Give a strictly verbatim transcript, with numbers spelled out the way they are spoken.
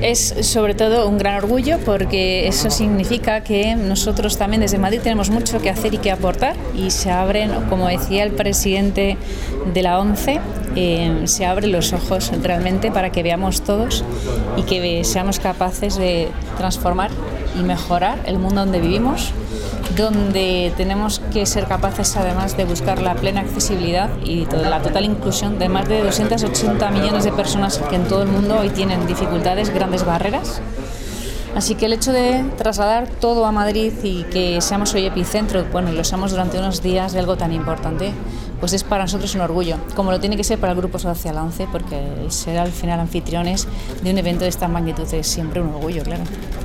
Es sobre todo un gran orgullo porque eso significa que nosotros también desde Madrid tenemos mucho que hacer y que aportar y se abren, como decía el presidente de la ONCE, eh, se abren los ojos realmente para que veamos todos y que seamos capaces de transformar y mejorar el mundo donde vivimos, donde tenemos que ser capaces además de buscar la plena accesibilidad y la total inclusión de más de doscientos ochenta millones de personas que en todo el mundo hoy tienen dificultades, grandes barreras. Así que el hecho de trasladar todo a Madrid y que seamos hoy epicentro, bueno, y lo seamos durante unos días de algo tan importante, pues es para nosotros un orgullo, como lo tiene que ser para el Grupo Social ONCE, porque ser al final anfitriones de un evento de esta magnitud es siempre un orgullo, claro.